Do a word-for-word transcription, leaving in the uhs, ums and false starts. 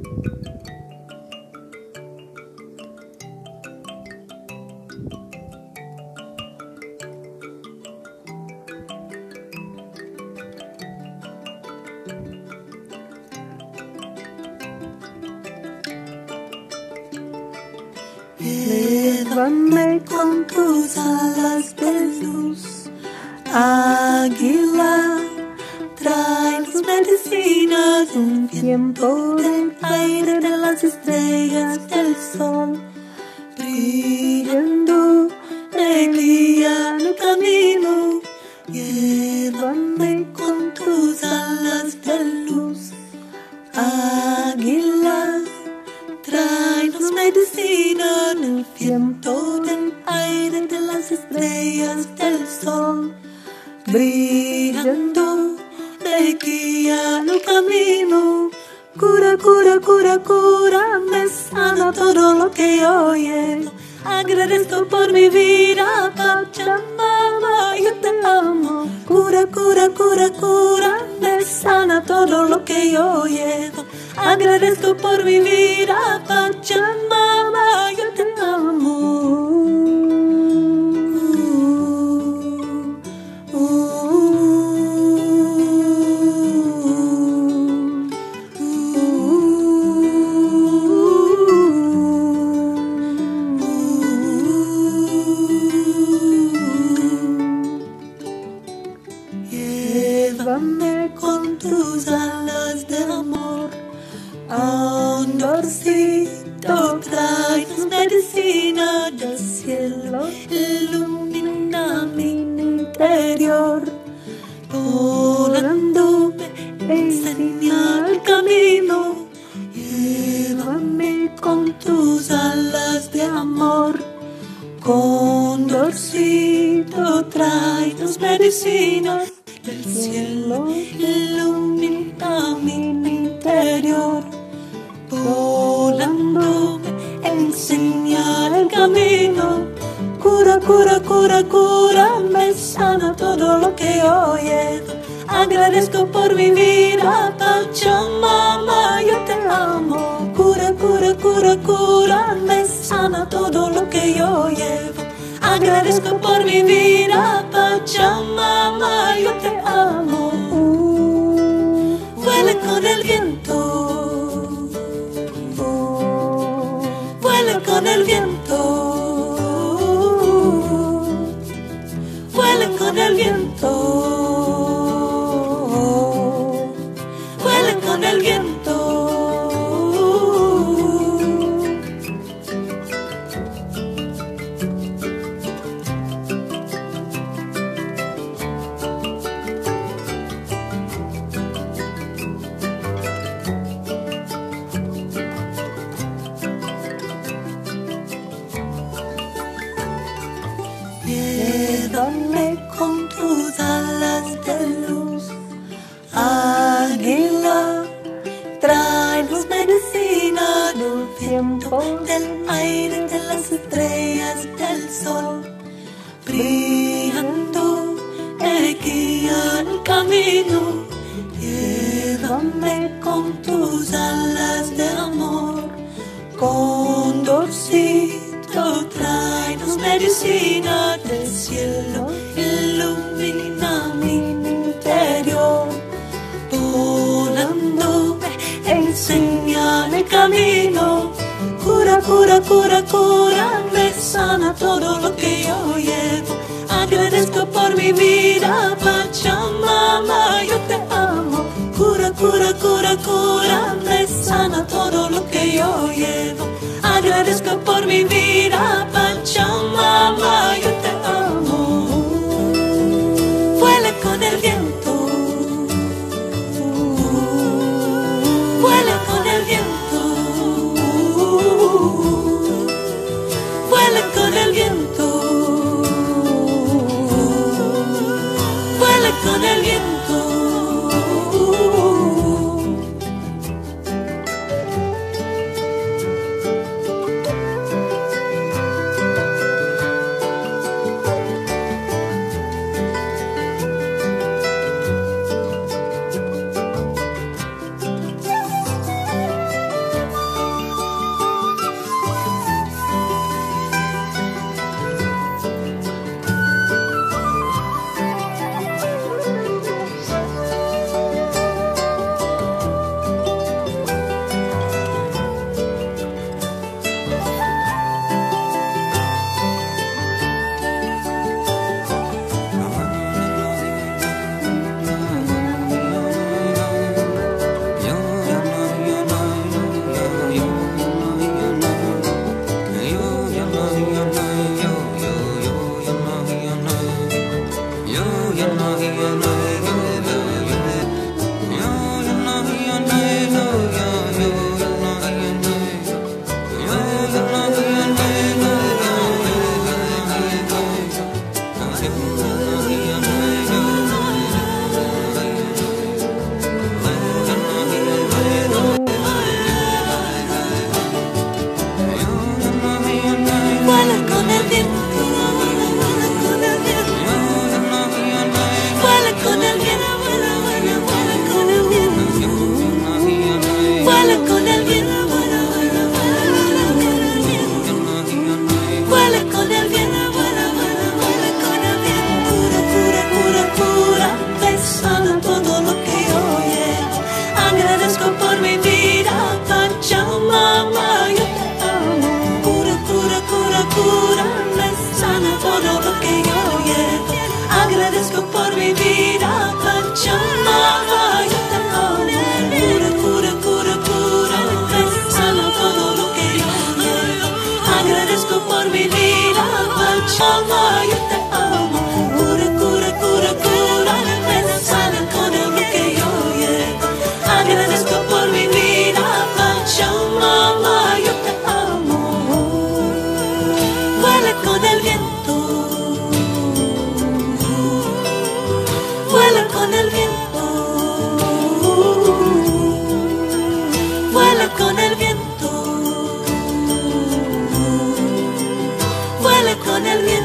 Llévame con tus alas de luz, águila, tráenos medicinas, un tiempo del aire, de las estrellas, del sol, brillando, me guía en el camino. Llévame con tus alas de luz, águila, tráenos medicina en el viento del aire, de las estrellas, del sol, brillando, me guía en el camino. Cura, cura, cura, cura, me sana todo lo que yo llevo. Agradezco por mi vida, Pachamama, yo te amo. Cura, cura, cura, cura, me sana todo lo que yo llevo. Agradezco por mi vida, Pachamama, yo te amo. Uh, uh, uh, Llévame con tus alas de amor a un dorcito, tráenos medicina del cielo, ilumina mi interior, volándome, enseña el camino. Llévame con tus alas de amor, condorcito, tráenos medicina del cielo, ilumina mi interior, volándome, enseñar el camino. Cura, cura, cura, cura, me sana todo lo que yo llevo. Agradezco por mi vida, Pachamama, yo te amo. Cura, cura, cura, cura, me sana todo lo que yo llevo. Agradezco por mi vida, Pachamama, yo te amo. Vuela con el viento, vuela con el viento, vuela con el viento, vuela con el viento. Llévame con tus alas de luz, águila, tráenos medicina del viento, del aire, de las estrellas, del sol, brillando, me guía el camino. Llévame con tus alas de amor, condorcito, tráenos medicina del cielo, ilumina mi interior, volándome, enseña el camino. Cura, cura, cura, cura, me sana todo lo que yo llevo. Agradezco por mi vida, Pachamama, yo te amo. Cura, cura, cura, cura, me sana todo lo que yo llevo. Agradezco por mi vida, Pachamama, yo te amo. Vuela con el viento, vuela con el viento, vuela con el viento, vuela con el viento. mamá, yo te amo. Cura, cura, cura, cura, me sana con el lo que yo oye. Agradezco por mi vida, Pancho, mamá, yo te amo. Vuela con el viento, vuela con el viento, vuela con el viento, vuela con el viento.